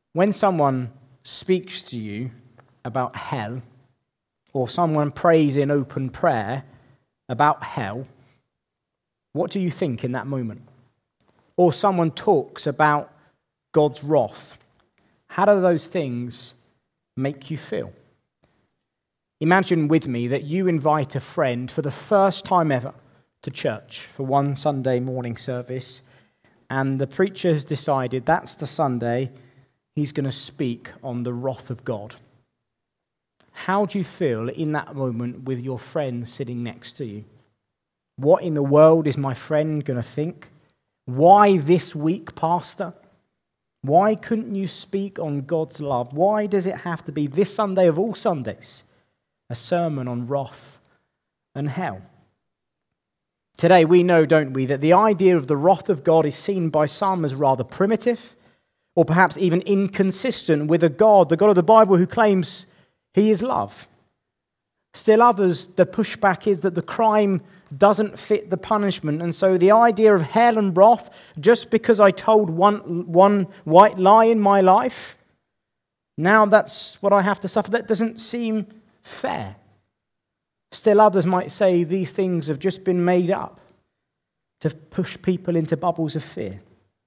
When someone speaks to you about hell, or someone prays in open prayer about hell, what do you think in that moment? Or someone talks about God's wrath, how do those things make you feel? Imagine with me that you invite a friend for the first time ever to church for one Sunday morning service, and the preacher has decided that's the Sunday he's going to speak on the wrath of God. How do you feel in that moment with your friend sitting next to you? What in the world is my friend going to think? Why this week, Pastor? Why couldn't you speak on God's love? Why does it have to be this Sunday of all Sundays, a sermon on wrath and hell? Today we know, don't we, that the idea of the wrath of God is seen by some as rather primitive, or perhaps even inconsistent with the God of the Bible who claims he is love. Still others, the pushback is that the crime doesn't fit the punishment, and so the idea of hell and wrath, just because I told one white lie in my life, now that's what I have to suffer. That doesn't seem fair. Still others might say these things have just been made up to push people into bubbles of fear.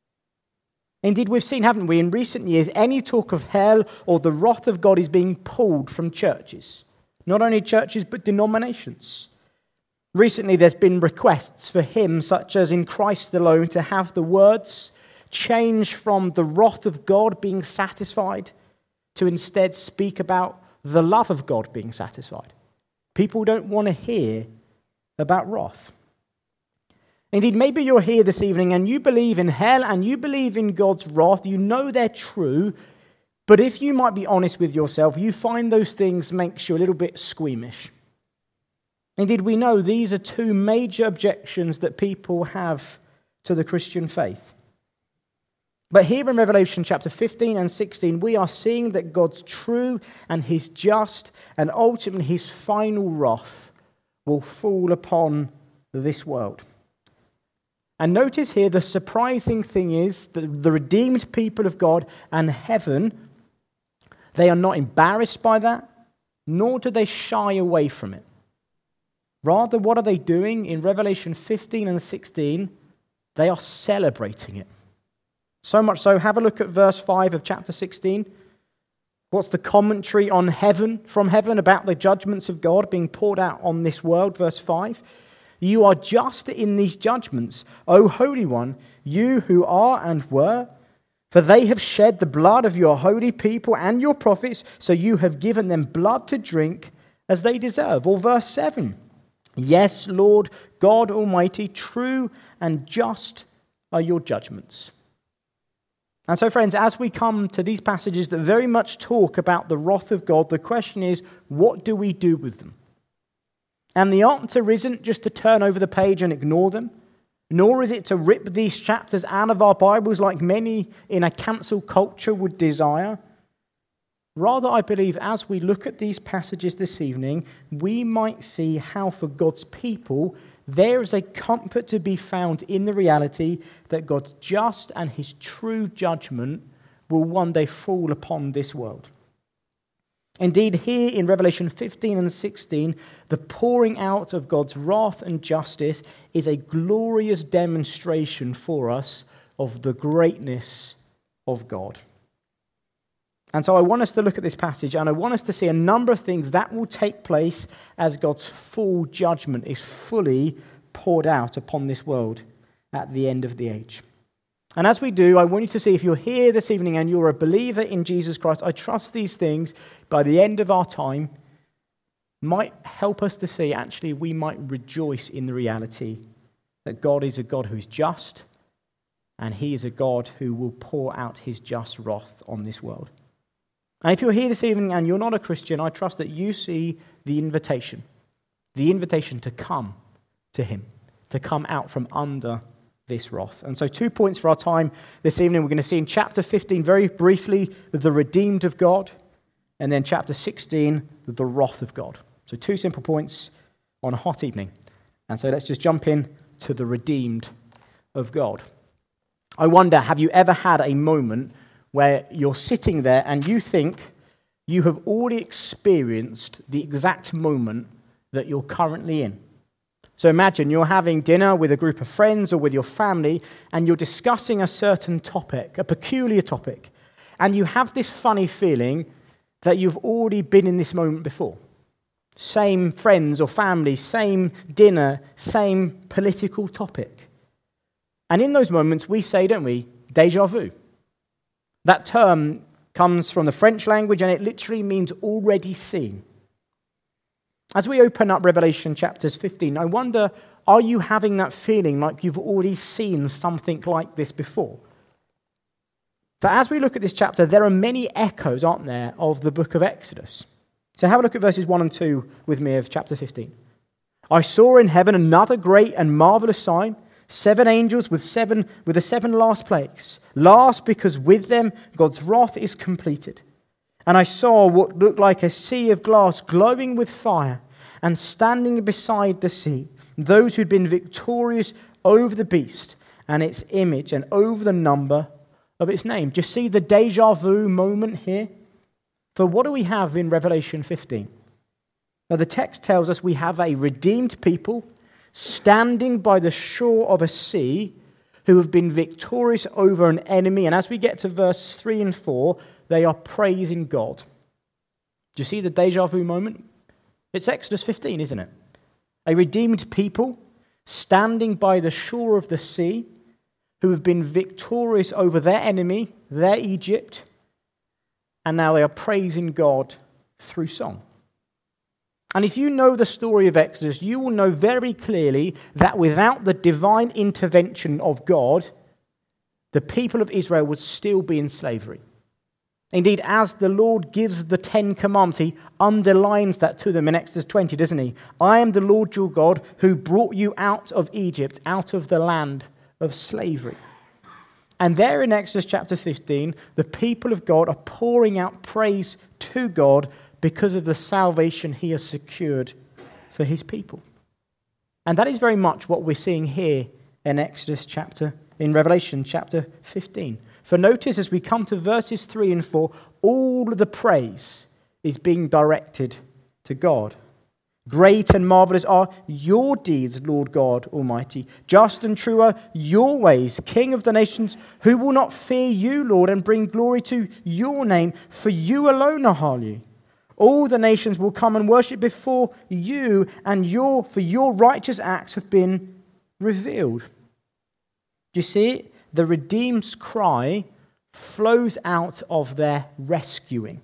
Indeed, we've seen, haven't we, in recent years, any talk of hell or the wrath of God is being pulled from churches. Not only churches, but denominations. Recently, there's been requests for hymns such as In Christ Alone to have the words change from the wrath of God being satisfied to instead speak about the love of God being satisfied. People don't want to hear about wrath. Indeed, maybe you're here this evening and you believe in hell and you believe in God's wrath. You know they're true, but if you might be honest with yourself, you find those things makes you a little bit squeamish. Indeed, we know these are two major objections that people have to the Christian faith. But here in Revelation chapter 15 and 16, we are seeing that God's true and his just and ultimately his final wrath will fall upon this world. And notice here the surprising thing is that the redeemed people of God and heaven, they are not embarrassed by that, nor do they shy away from it. Rather, what are they doing in Revelation 15 and 16? They are celebrating it. So much so, have a look at verse 5 of chapter 16. What's the commentary on heaven, from heaven, about the judgments of God being poured out on this world? Verse 5. You are just in these judgments, O Holy One, you who are and were, for they have shed the blood of your holy people and your prophets, so you have given them blood to drink as they deserve. Or verse 7. Yes, Lord God Almighty, true and just are your judgments. And so, friends, as we come to these passages that very much talk about the wrath of God, the question is, what do we do with them? And the answer isn't just to turn over the page and ignore them, nor is it to rip these chapters out of our Bibles like many in a cancel culture would desire. Rather, I believe as we look at these passages this evening, we might see how for God's people there is a comfort to be found in the reality that God's just and his true judgment will one day fall upon this world. Indeed, here in Revelation 15 and 16, the pouring out of God's wrath and justice is a glorious demonstration for us of the greatness of God. And so I want us to look at this passage, and I want us to see a number of things that will take place as God's full judgment is fully poured out upon this world at the end of the age. And as we do, I want you to see, if you're here this evening and you're a believer in Jesus Christ, I trust these things by the end of our time might help us to see, actually, we might rejoice in the reality that God is a God who is just, and he is a God who will pour out his just wrath on this world. And if you're here this evening and you're not a Christian, I trust that you see the invitation to come to him, to come out from under this wrath. And so 2 points for our time this evening. We're going to see in chapter 15 very briefly the redeemed of God, and then chapter 16 the wrath of God. So 2 simple points on a hot evening. And so let's just jump in to the redeemed of God. I wonder, have you ever had a moment where you're sitting there and you think you have already experienced the exact moment that you're currently in. So imagine you're having dinner with a group of friends or with your family, and you're discussing a certain topic, a peculiar topic, and you have this funny feeling that you've already been in this moment before. Same friends or family, same dinner, same political topic. And in those moments we say, don't we, déjà vu. That term comes from the French language, and it literally means already seen. As we open up Revelation chapters 15, I wonder, are you having that feeling like you've already seen something like this before? For as we look at this chapter, there are many echoes, aren't there, of the book of Exodus. So have a look at verses 1 and 2 with me of chapter 15. I saw in heaven another great and marvelous sign, 7 angels with the 7 last plagues. Last because with them God's wrath is completed. And I saw what looked like a sea of glass glowing with fire, and standing beside the sea, those who'd been victorious over the beast and its image and over the number of its name. Do you see the déjà vu moment here? For what do we have in Revelation 15? Now, the text tells us we have a redeemed people standing by the shore of a sea who have been victorious over an enemy. And as we get to verse 3 and 4, they are praising God. Do you see the déjà vu moment? It's Exodus 15, isn't it? A redeemed people standing by the shore of the sea who have been victorious over their enemy, their Egypt, and now they are praising God through song. And if you know the story of Exodus, you will know very clearly that without the divine intervention of God, the people of Israel would still be in slavery. Indeed, as the Lord gives the 10 Commandments, he underlines that to them in Exodus 20, doesn't he? I am the Lord your God who brought you out of Egypt, out of the land of slavery. And there in Exodus chapter 15, the people of God are pouring out praise to God because of the salvation he has secured for his people. And that is very much what we're seeing here in Revelation chapter 15. For notice, as we come to verses 3 and 4, all of the praise is being directed to God. Great and marvelous are your deeds, Lord God Almighty. Just and true are your ways, King of the nations. Who will not fear you, Lord, and bring glory to your name? For you alone are holy. All the nations will come and worship before you, and for your righteous acts have been revealed. Do you see it? The redeemed's cry flows out of their rescuing.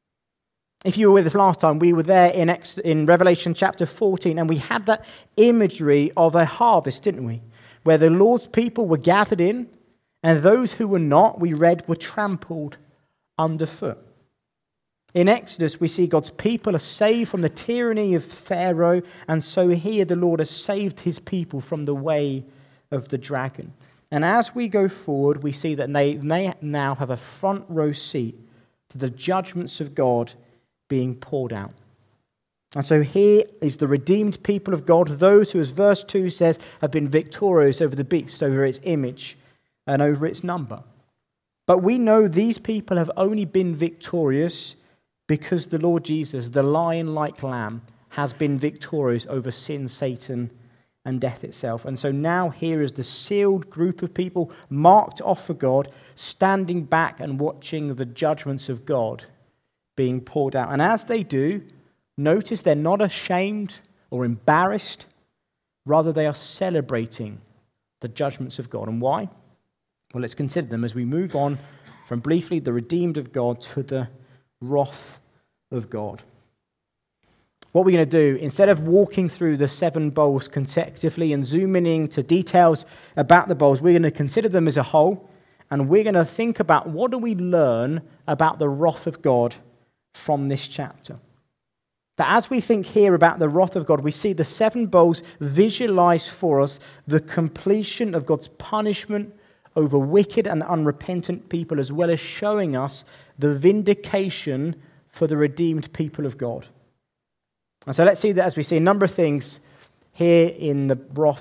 If you were with us last time, we were there in Revelation chapter 14, and we had that imagery of a harvest, didn't we? Where the Lord's people were gathered in, and those who were not, we read, were trampled underfoot. In Exodus, we see God's people are saved from the tyranny of Pharaoh, and so here the Lord has saved his people from the way of the dragon. And as we go forward, we see that they now have a front row seat to the judgments of God being poured out. And so here is the redeemed people of God, those who, as verse 2 says, have been victorious over the beast, over its image, and over its number. But we know these people have only been victorious because the Lord Jesus, the lion-like lamb, has been victorious over sin, Satan, and death itself. And so now here is the sealed group of people marked off for God, standing back and watching the judgments of God being poured out. And as they do, notice they're not ashamed or embarrassed. Rather, they are celebrating the judgments of God. And why? Well, let's consider them as we move on from briefly the redeemed of God to the wrath of God. What we're going to do, instead of walking through the 7 bowls consecutively and zooming into details about the bowls, we're going to consider them as a whole, and we're going to think about what do we learn about the wrath of God from this chapter. But as we think here about the wrath of God, we see the 7 bowls visualize for us the completion of God's punishment over wicked and unrepentant people, as well as showing us the vindication for the redeemed people of God. And so let's see that as we see a number of things here in the wrath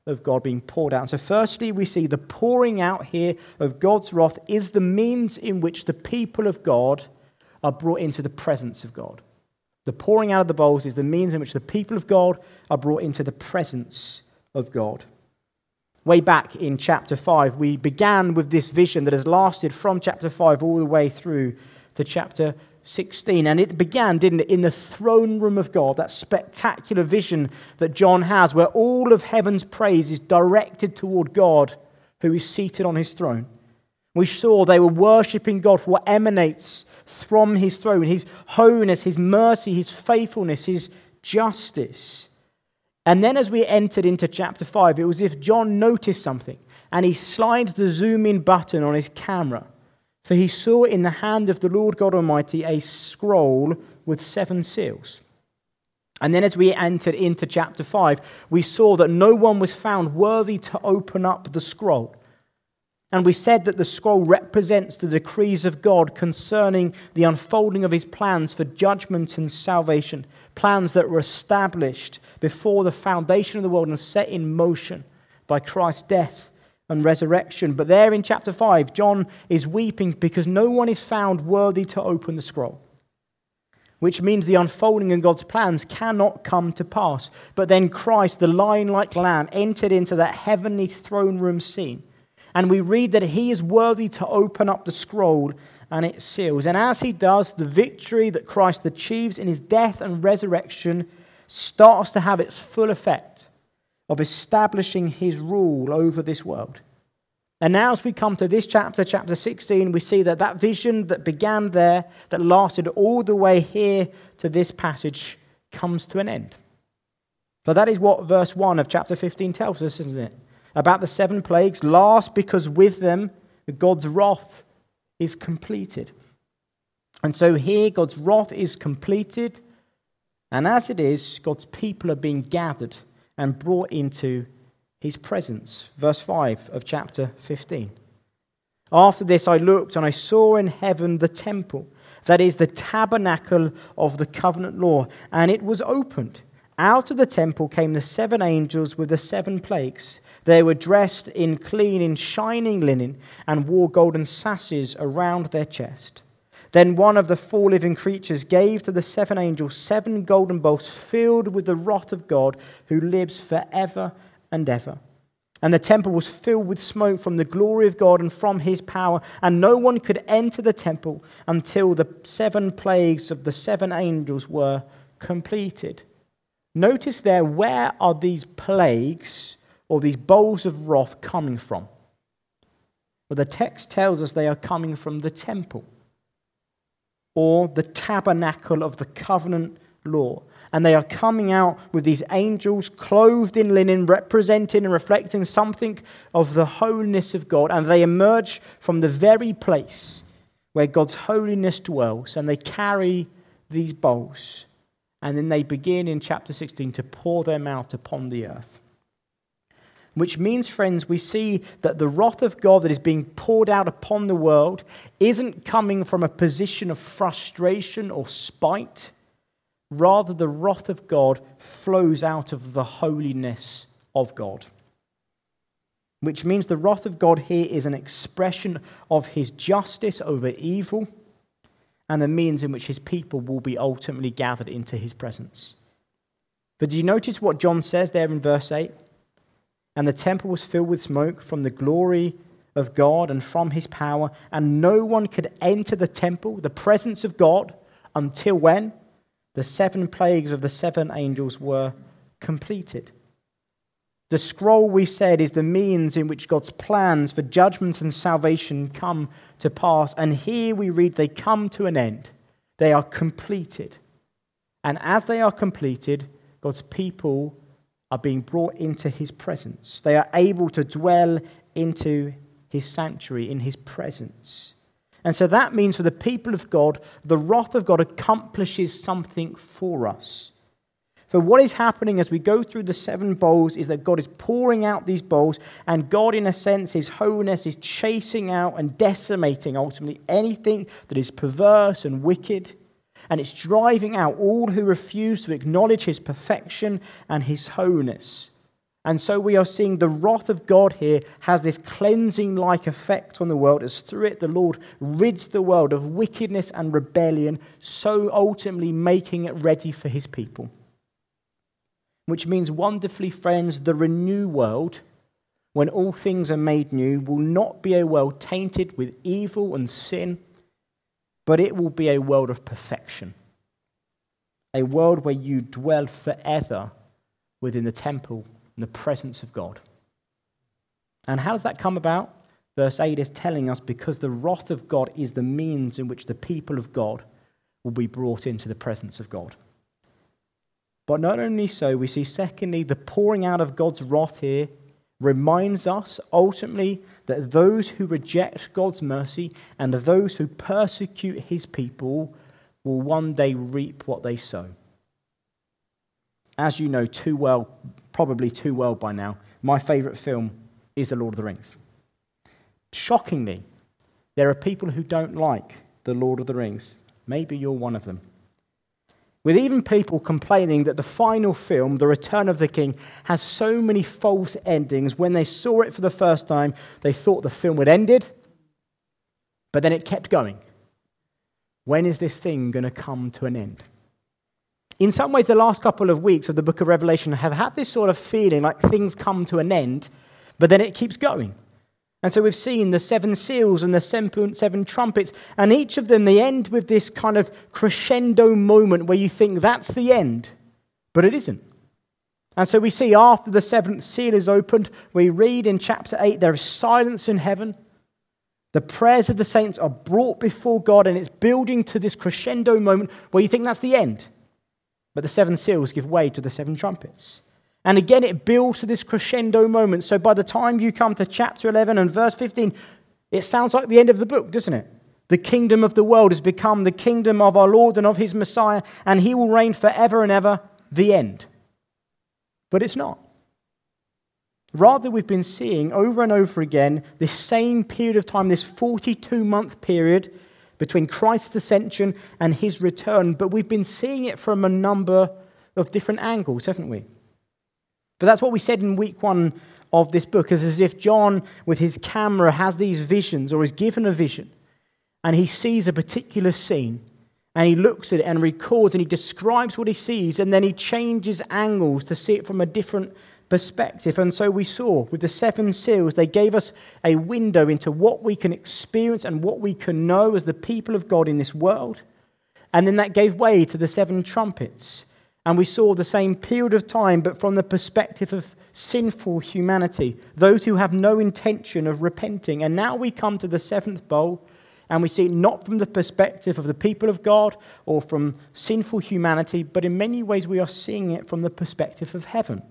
of God being poured out. And so firstly, we see the pouring out here of God's wrath is the means in which the people of God are brought into the presence of God. The pouring out of the bowls is the means in which the people of God are brought into the presence of God. Way back in chapter 5, we began with this vision that has lasted from chapter 5 all the way through to chapter 16. And it began, didn't it, in the throne room of God, that spectacular vision that John has, where all of heaven's praise is directed toward God who is seated on his throne. We saw they were worshipping God for what emanates from his throne, his holiness, his mercy, his faithfulness, his justice. And then as we entered into chapter 5, it was as if John noticed something, and he slides the zoom in button on his camera. For he saw in the hand of the Lord God Almighty a scroll with 7 seals. And then as we entered into chapter 5, we saw that no one was found worthy to open up the scroll. And we said that the scroll represents the decrees of God concerning the unfolding of his plans for judgment and salvation, plans that were established before the foundation of the world and set in motion by Christ's death and resurrection. But there in chapter 5, John is weeping because no one is found worthy to open the scroll, which means the unfolding of God's plans cannot come to pass. But then Christ, the lion-like lamb, entered into that heavenly throne room scene. And we read that he is worthy to open up the scroll and its seals. And as he does, the victory that Christ achieves in his death and resurrection starts to have its full effect of establishing his rule over this world. And now as we come to this chapter, chapter 16, we see that that vision that began there, that lasted all the way here to this passage, comes to an end. So that is what verse 1 of chapter 15 tells us, isn't it? About the 7 plagues, last because with them God's wrath is completed. And so here God's wrath is completed, and as it is, God's people are being gathered and brought into his presence. Verse 5 of chapter 15. After this I looked, and I saw in heaven the temple, that is the tabernacle of the covenant law, and it was opened. Out of the temple came the 7 angels with the 7 plagues. They were dressed in clean, in shining linen, and wore golden sashes around their chest. Then one of the 4 living creatures gave to the 7 angels 7 golden bowls filled with the wrath of God, who lives forever and ever. And the temple was filled with smoke from the glory of God and from his power, and no one could enter the temple until the 7 plagues of the 7 angels were completed. Notice there, where are these plagues or these bowls of wrath coming from? Well, the text tells us they are coming from the temple, or the tabernacle of the covenant law. And they are coming out with these angels clothed in linen, representing and reflecting something of the holiness of God. And they emerge from the very place where God's holiness dwells, and they carry these bowls. And then they begin in chapter 16 to pour them out upon the earth. Which means, friends, we see that the wrath of God that is being poured out upon the world isn't coming from a position of frustration or spite. Rather, the wrath of God flows out of the holiness of God. Which means the wrath of God here is an expression of his justice over evil, and the means in which his people will be ultimately gathered into his presence. But do you notice what John says there in verse 8? And the temple was filled with smoke from the glory of God and from his power, and no one could enter the temple, the presence of God, until when? The 7 plagues of the 7 angels were completed. The scroll, we said, is the means in which God's plans for judgment and salvation come to pass. And here we read they come to an end. They are completed. And as they are completed, God's people are being brought into his presence. They are able to dwell into his sanctuary, in his presence. And so that means for the people of God, the wrath of God accomplishes something for us. For what is happening as we go through the 7 bowls is that God is pouring out these bowls, and God, in a sense, his holiness is chasing out and decimating ultimately anything that is perverse and wicked. And it's driving out all who refuse to acknowledge his perfection and his holiness. And so we are seeing the wrath of God here has this cleansing-like effect on the world, as through it the Lord rids the world of wickedness and rebellion, so ultimately making it ready for his people. Which means, wonderfully, friends, the renewed world, when all things are made new, will not be a world tainted with evil and sin, but it will be a world of perfection. A world where you dwell forever within the temple in the presence of God. And how does that come about? Verse 8 is telling us, because the wrath of God is the means in which the people of God will be brought into the presence of God. But not only so, we see secondly, the pouring out of God's wrath here reminds us ultimately that those who reject God's mercy and those who persecute his people will one day reap what they sow. As you know too well, probably too well by now, my favourite film is The Lord of the Rings. Shockingly, there are people who don't like The Lord of the Rings. Maybe you're one of them. With even people complaining that the final film, The Return of the King, has so many false endings. When they saw it for the first time, they thought the film had ended, but then it kept going. When is this thing going to come to an end? In some ways, the last couple of weeks of the book of Revelation have had this sort of feeling like things come to an end, but then it keeps going. And so we've seen the 7 seals and the 7 trumpets, and each of them, they end with this kind of crescendo moment where you think that's the end, but it isn't. And so we see after the 7th seal is opened, we read in chapter 8, there is silence in heaven. The prayers of the saints are brought before God, and it's building to this crescendo moment where you think that's the end. But the 7 seals give way to the 7 trumpets. And again, it builds to this crescendo moment. So by the time you come to chapter 11 and verse 15, it sounds like the end of the book, doesn't it? The kingdom of the world has become the kingdom of our Lord and of his Messiah, and he will reign forever and ever, the end. But it's not. Rather, we've been seeing over and over again this same period of time, this 42-month period between Christ's ascension and his return, but we've been seeing it from a number of different angles, haven't we? But that's what we said in week 1 of this book, as if John, with his camera, has these visions, or is given a vision, and he sees a particular scene, and he looks at it and records, and he describes what he sees, and then he changes angles to see it from a different perspective. And so we saw with the 7 seals, they gave us a window into what we can experience and what we can know as the people of God in this world. And then that gave way to the 7 trumpets. And we saw the same period of time, but from the perspective of sinful humanity, those who have no intention of repenting. And now we come to the 7th bowl, and we see it not from the perspective of the people of God or from sinful humanity, but in many ways we are seeing it from the perspective of heaven.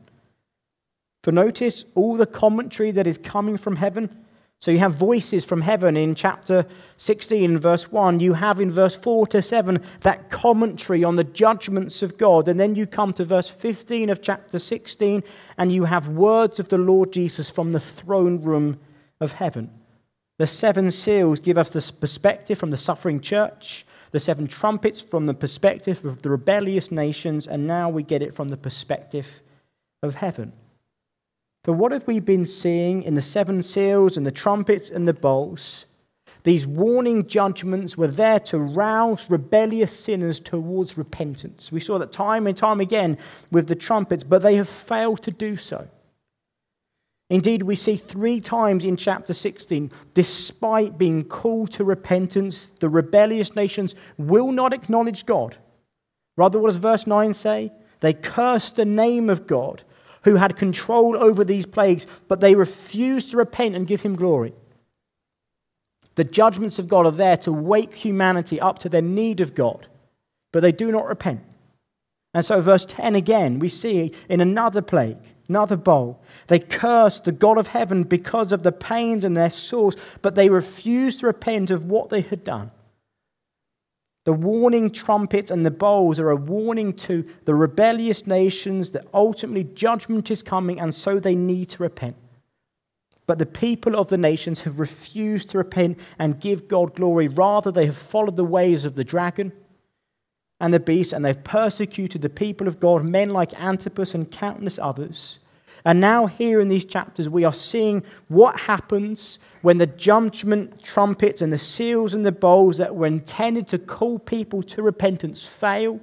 For notice all the commentary that is coming from heaven. So you have voices from heaven in chapter 16, verse 1. You have in verse 4 to 7 that commentary on the judgments of God. And then you come to verse 15 of chapter 16, and you have words of the Lord Jesus from the throne room of heaven. The 7 seals give us this perspective from the suffering church, the 7 trumpets from the perspective of the rebellious nations, and now we get it from the perspective of heaven. For what have we been seeing in the 7 seals and the trumpets and the bowls? These warning judgments were there to rouse rebellious sinners towards repentance. We saw that time and time again with the trumpets, but they have failed to do so. Indeed, we see 3 times in chapter 16, despite being called to repentance, the rebellious nations will not acknowledge God. Rather, what does verse 9 say? They cursed the name of God, who had control over these plagues, but they refused to repent and give him glory. The judgments of God are there to wake humanity up to their need of God, but they do not repent. And so verse 10 again, we see in another plague, another bowl, they cursed the God of heaven because of the pains and their sores, but they refused to repent of what they had done. The warning trumpets and the bowls are a warning to the rebellious nations that ultimately judgment is coming, and so they need to repent. But the people of the nations have refused to repent and give God glory. Rather, they have followed the ways of the dragon and the beast, and they've persecuted the people of God, men like Antipas and countless others. And now here in these chapters, we are seeing what happens when the judgment trumpets and the seals and the bowls that were intended to call people to repentance fail.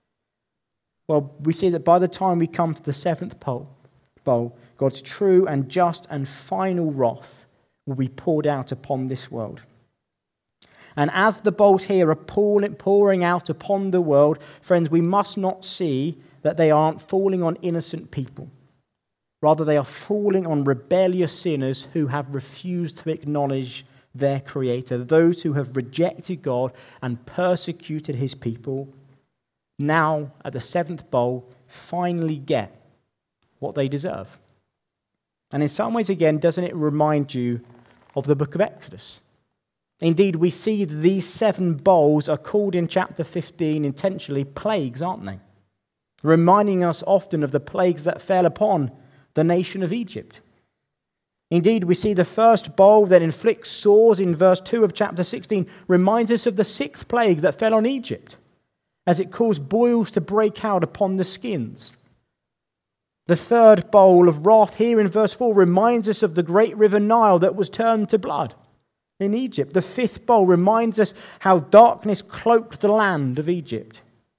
Well, we see that by the time we come to the seventh bowl, God's true and just and final wrath will be poured out upon this world. And as the bowls here are pouring out upon the world, friends, we must not see that they aren't falling on innocent people. Rather, they are falling on rebellious sinners who have refused to acknowledge their Creator. Those who have rejected God and persecuted his people now, at the seventh bowl, finally get what they deserve. And in some ways, again, doesn't it remind you of the book of Exodus? Indeed, we see these 7 bowls are called in chapter 15 intentionally plagues, aren't they? Reminding us often of the plagues that fell upon the nation of Egypt. Indeed, we see the first bowl that inflicts sores in verse 2 of chapter 16 reminds us of the 6th plague that fell on Egypt, as it caused boils to break out upon the skins. The third bowl of wrath here in verse 4 reminds us of the great river Nile that was turned to blood in Egypt. The 5th bowl reminds us how darkness cloaked the land of Egypt.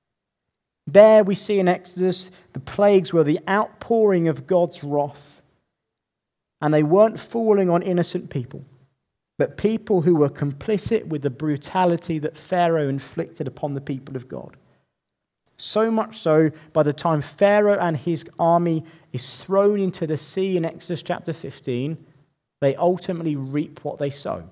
There we see in Exodus the plagues were the outpouring of God's wrath. And they weren't falling on innocent people, but people who were complicit with the brutality that Pharaoh inflicted upon the people of God. So much so, by the time Pharaoh and his army is thrown into the sea in Exodus chapter 15, they ultimately reap what they sow.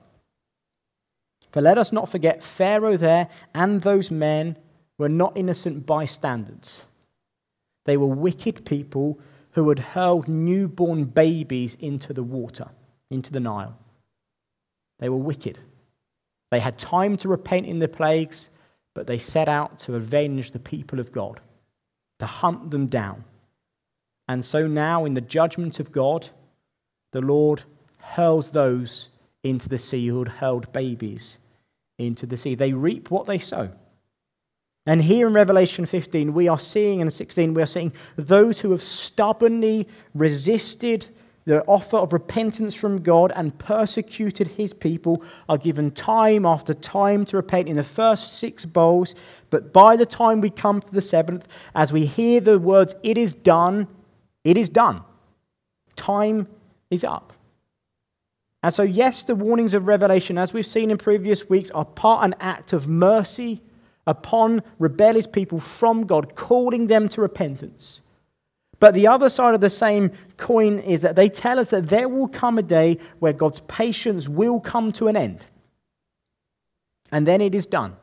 For let us not forget, Pharaoh there and those men were not innocent bystanders. They were wicked people who had hurled newborn babies into the water, into the Nile. They were wicked. They had time to repent in the plagues, but they set out to avenge the people of God, to hunt them down. And so now, in the judgment of God, the Lord hurls those into the sea who had hurled babies into the sea. They reap what they sow. And here in Revelation 15, we are seeing, and 16, we are seeing those who have stubbornly resisted the offer of repentance from God and persecuted his people are given time after time to repent in the first 6 bowls. But by the time we come to the 7th, as we hear the words, "It is done," it is done. Time is up. And so, yes, the warnings of Revelation, as we've seen in previous weeks, are part an act of mercy upon rebellious people from God, calling them to repentance. But the other side of the same coin is that they tell us that there will come a day where God's patience will come to an end. And then it is done.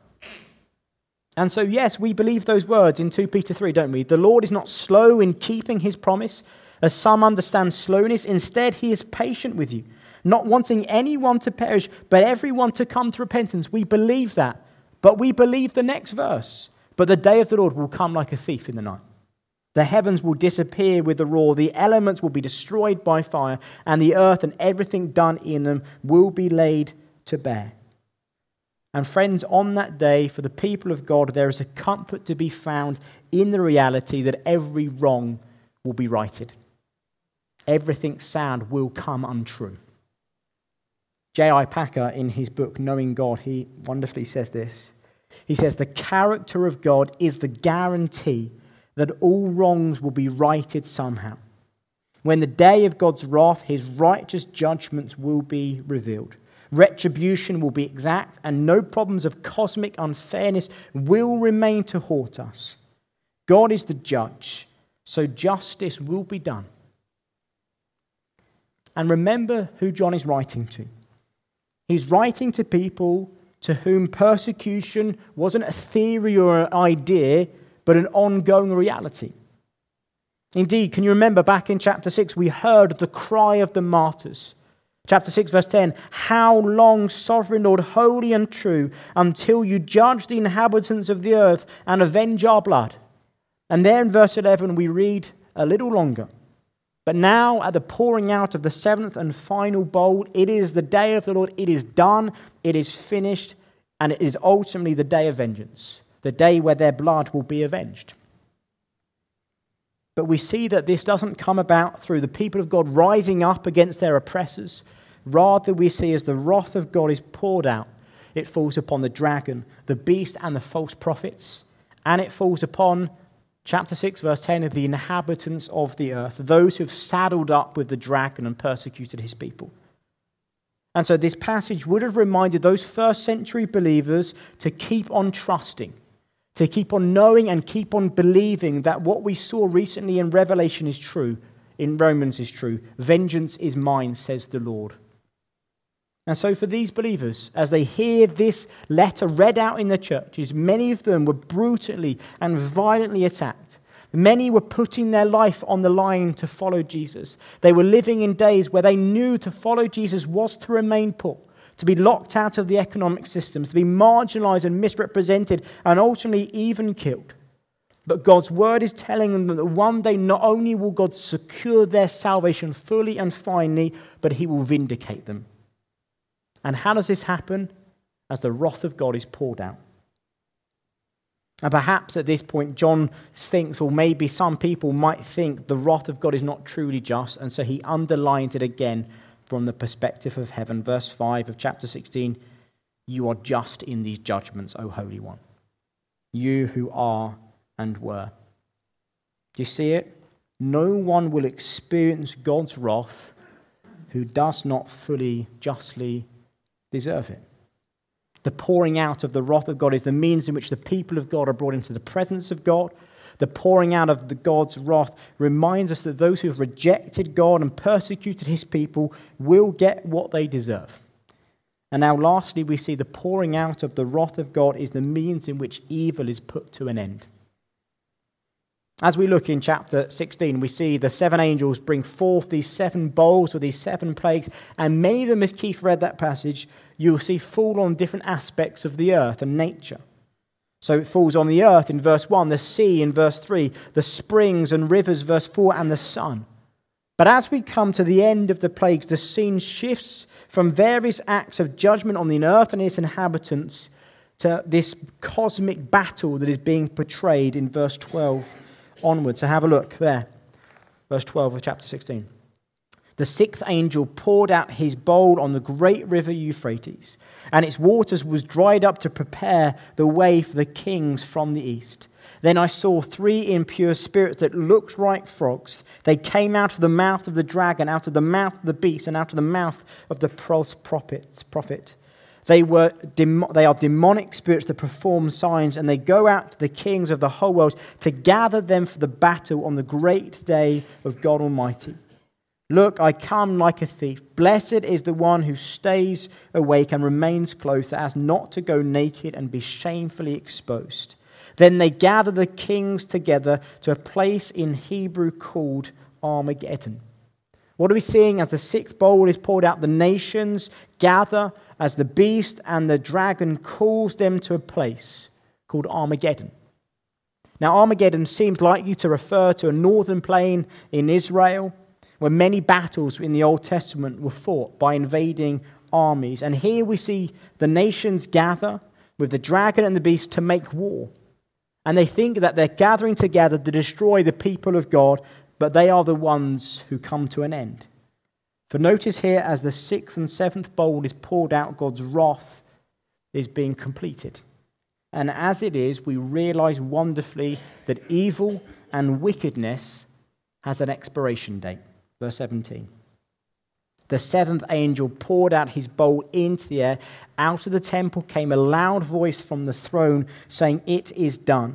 And so, yes, we believe those words in 2 Peter 3, don't we? The Lord is not slow in keeping his promise, as some understand slowness. Instead, he is patient with you, not wanting anyone to perish, but everyone to come to repentance. We believe that. But we believe the next verse. But the day of the Lord will come like a thief in the night. The heavens will disappear with a roar, the elements will be destroyed by fire, and the earth and everything done in them will be laid to bear. And friends, on that day, for the people of God, there is a comfort to be found in the reality that every wrong will be righted. Everything sad will come untrue. J.I. Packer, in his book, Knowing God, he wonderfully says this. He says, the character of God is the guarantee that all wrongs will be righted somehow. When the day of God's wrath, his righteous judgments will be revealed. Retribution will be exact, and no problems of cosmic unfairness will remain to haunt us. God is the judge, so justice will be done. And remember who John is writing to. He's writing to people to whom persecution wasn't a theory or an idea, but an ongoing reality. Indeed, can you remember back in chapter 6, we heard the cry of the martyrs. Chapter 6, verse 10, "How long, sovereign Lord, holy and true, until you judge the inhabitants of the earth and avenge our blood?" And there in verse 11, we read a little longer. "But now, at the pouring out of the 7th and final bowl, it is the day of the Lord. It is done, it is finished, and it is ultimately the day of vengeance, the day where their blood will be avenged." But we see that this doesn't come about through the people of God rising up against their oppressors. Rather, we see as the wrath of God is poured out, it falls upon the dragon, the beast, and the false prophets. And it falls upon, chapter 6, verse 10, of the inhabitants of the earth, those who have saddled up with the dragon and persecuted his people. And so this passage would have reminded those first century believers to keep on trusting, to keep on knowing and keep on believing that what we saw recently in Revelation is true, in Romans is true. Vengeance is mine, says the Lord. And so for these believers, as they hear this letter read out in the churches, many of them were brutally and violently attacked. Many were putting their life on the line to follow Jesus. They were living in days where they knew to follow Jesus was to remain poor, to be locked out of the economic systems, to be marginalized and misrepresented, and ultimately even killed. But God's word is telling them that one day not only will God secure their salvation fully and finally, but he will vindicate them. And how does this happen? As the wrath of God is poured out. And perhaps at this point, John thinks, or maybe some people might think, the wrath of God is not truly just, and so he underlines it again from the perspective of heaven. Verse 5 of chapter 16, you are just in these judgments, O Holy One, you who are and were. Do you see it? No one will experience God's wrath who does not fully, justly deserve it. The pouring out of the wrath of God is the means in which the people of God are brought into the presence of God. The pouring out of the God's wrath reminds us that those who have rejected God and persecuted his people will get what they deserve. And now lastly, we see the pouring out of the wrath of God is the means in which evil is put to an end. As we look in chapter 16, we see the 7 angels bring forth these 7 bowls or these 7 plagues, and many of them, as Keith read that passage, you'll see fall on different aspects of the earth and nature. So it falls on the earth in verse 1, the sea in verse 3, the springs and rivers, verse 4, and the sun. But as we come to the end of the plagues, the scene shifts from various acts of judgment on the earth and its inhabitants to this cosmic battle that is being portrayed in verse 12 onwards. So have a look there. Verse 12 of chapter 16. The 6th angel poured out his bowl on the great river Euphrates, and its waters was dried up to prepare the way for the kings from the east. Then I saw 3 impure spirits that looked like frogs. They came out of the mouth of the dragon, out of the mouth of the beast, and out of the mouth of the false prophet. They are demonic spirits that perform signs, and they go out to the kings of the whole world to gather them for the battle on the great day of God Almighty. Look, I come like a thief. Blessed is the one who stays awake and remains close, so as not to go naked and be shamefully exposed. Then they gather the kings together to a place in Hebrew called Armageddon. What are we seeing as the 6th bowl is poured out? The nations gather as the beast and the dragon calls them to a place called Armageddon. Now, Armageddon seems likely to refer to a northern plain in Israel, where many battles in the Old Testament were fought by invading armies. And here we see the nations gather with the dragon and the beast to make war. And they think that they're gathering together to destroy the people of God, but they are the ones who come to an end. For notice here, as the 6th and 7th bowl is poured out, God's wrath is being completed. And as it is, we realize wonderfully that evil and wickedness has an expiration date. Verse 17. The 7th angel poured out his bowl into the air. Out of the temple came a loud voice from the throne saying, "It is done."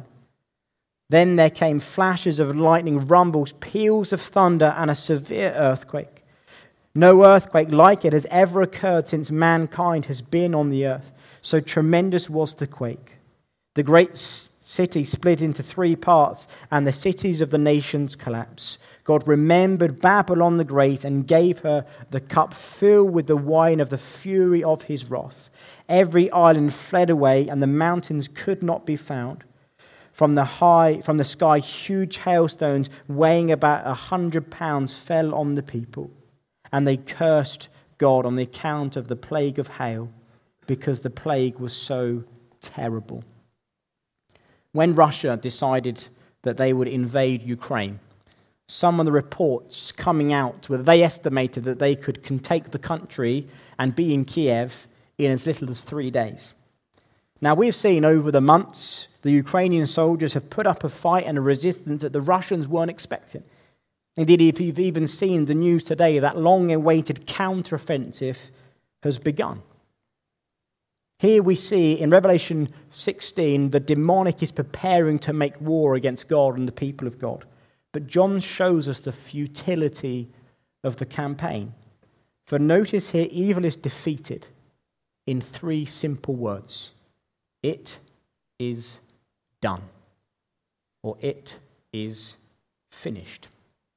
Then there came flashes of lightning, rumbles, peals of thunder, and a severe earthquake. No earthquake like it has ever occurred since mankind has been on the earth. So tremendous was the quake. The great city split into 3 parts, and the cities of the nations collapsed. God remembered Babylon the Great and gave her the cup filled with the wine of the fury of his wrath. Every island fled away, and the mountains could not be found. From the sky, huge hailstones weighing about 100 pounds fell on the people, and they cursed God on the account of the plague of hail, because the plague was so terrible. When Russia decided that they would invade Ukraine, some of the reports coming out where they estimated that they could take the country and be in Kiev in as little as 3 days. Now, we've seen over the months the Ukrainian soldiers have put up a fight and a resistance that the Russians weren't expecting. Indeed, if you've even seen the news today, that long-awaited counteroffensive has begun. Here we see in Revelation 16, the demonic is preparing to make war against God and the people of God. But John shows us the futility of the campaign. For notice here, evil is defeated in 3 simple words. It is done. Or it is finished.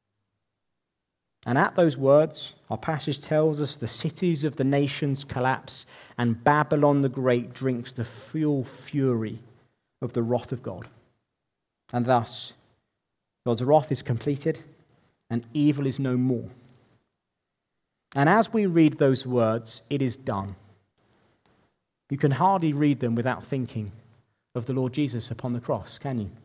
And at those words, our passage tells us the cities of the nations collapse and Babylon the Great drinks the full fury of the wrath of God. And thus, God's wrath is completed and evil is no more. And as we read those words, it is done. You can hardly read them without thinking of the Lord Jesus upon the cross, can you?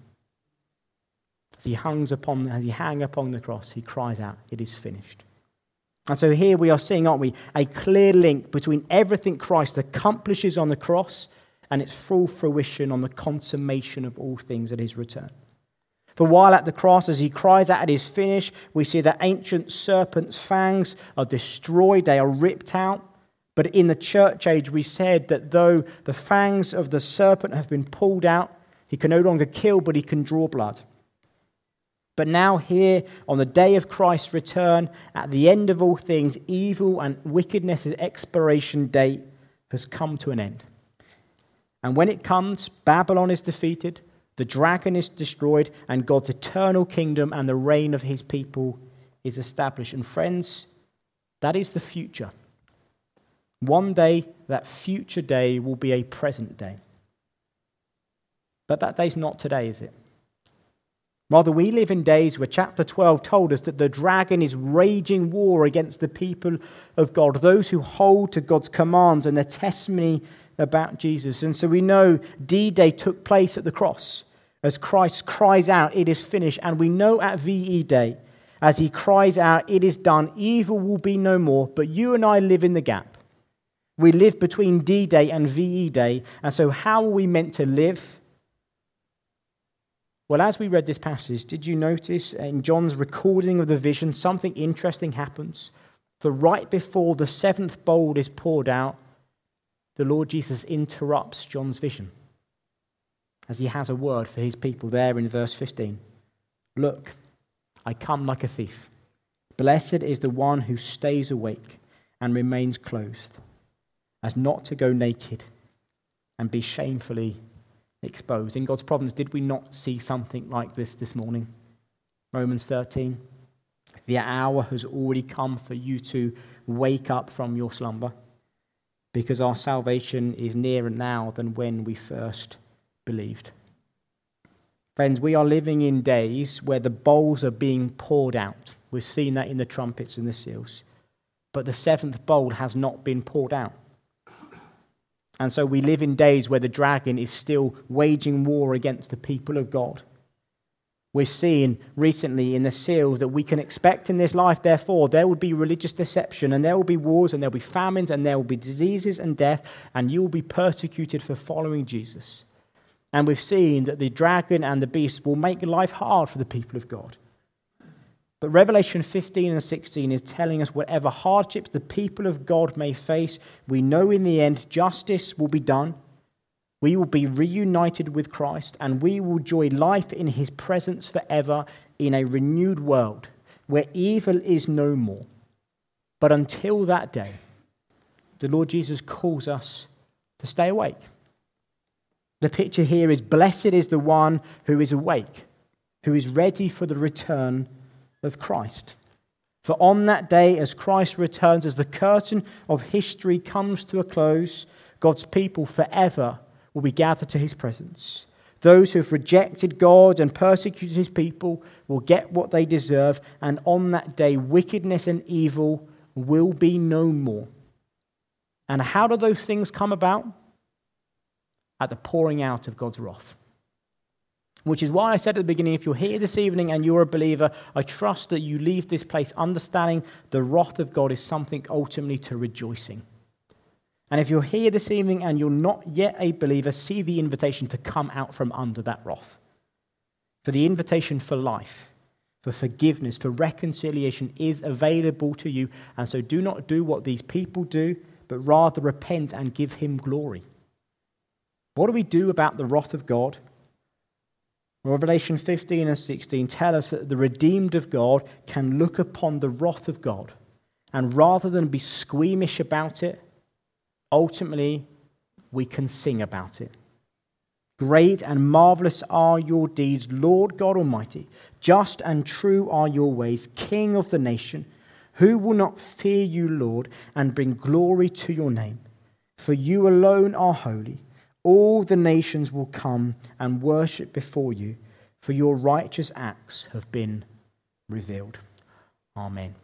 As he hung upon the cross, he cries out, "It is finished." And so here we are seeing, aren't we, a clear link between everything Christ accomplishes on the cross and its full fruition on the consummation of all things at his return. For while at the cross, as he cries out, "It is finished," we see that ancient serpent's fangs are destroyed, they are ripped out. But in the church age, we said that though the fangs of the serpent have been pulled out, he can no longer kill, but he can draw blood. But now here, on the day of Christ's return, at the end of all things, evil and wickedness' expiration date has come to an end. And when it comes, Babylon is defeated, the dragon is destroyed, and God's eternal kingdom and the reign of his people is established. And friends, that is the future. One day, that future day will be a present day. But that day's not today, is it? Rather, we live in days where chapter 12 told us that the dragon is raging war against the people of God, those who hold to God's commands and their testimony about Jesus. And so we know D-Day took place at the cross as Christ cries out, "It is finished." And we know at VE Day, as he cries out, "It is done," evil will be no more. But you and I live in the gap. We live between D-Day and VE Day. And so how are we meant to live? Well, as we read this passage, did you notice in John's recording of the vision, something interesting happens? For right before the 7th bowl is poured out, the Lord Jesus interrupts John's vision as he has a word for his people there in verse 15. "Look, I come like a thief. Blessed is the one who stays awake and remains clothed, as not to go naked and be shamefully exposed." In God's providence, did we not see something like this morning? Romans 13. The hour has already come for you to wake up from your slumber, because our salvation is nearer now than when we first believed. Friends, we are living in days where the bowls are being poured out. We've seen that in the trumpets and the seals. But the 7th bowl has not been poured out. And so we live in days where the dragon is still waging war against the people of God. We're seeing recently in the seals that we can expect in this life, therefore, there will be religious deception, and there will be wars, and there will be famines, and there will be diseases and death, and you will be persecuted for following Jesus. And we've seen that the dragon and the beast will make life hard for the people of God. But Revelation 15 and 16 is telling us whatever hardships the people of God may face, we know in the end justice will be done. We will be reunited with Christ, and we will enjoy life in his presence forever in a renewed world where evil is no more. But until that day, the Lord Jesus calls us to stay awake. The picture here is, blessed is the one who is awake, who is ready for the return of Christ. For on that day, as Christ returns, as the curtain of history comes to a close, God's people forever will be gathered to his presence. Those who have rejected God and persecuted his people will get what they deserve, and on that day, wickedness and evil will be no more. And how do those things come about? At the pouring out of God's wrath. Which is why I said at the beginning, if you're here this evening and you're a believer, I trust that you leave this place understanding the wrath of God is something ultimately to rejoicing. And if you're here this evening and you're not yet a believer, see the invitation to come out from under that wrath. For the invitation for life, for forgiveness, for reconciliation is available to you. And so do not do what these people do, but rather repent and give him glory. What do we do about the wrath of God? Revelation 15 and 16 tell us that the redeemed of God can look upon the wrath of God, and rather than be squeamish about it, ultimately we can sing about it. Great and marvelous are your deeds, Lord God Almighty. Just and true are your ways, King of the nation. Who will not fear you, Lord, and bring glory to your name? For you alone are holy. All the nations will come and worship before you, for your righteous acts have been revealed. Amen.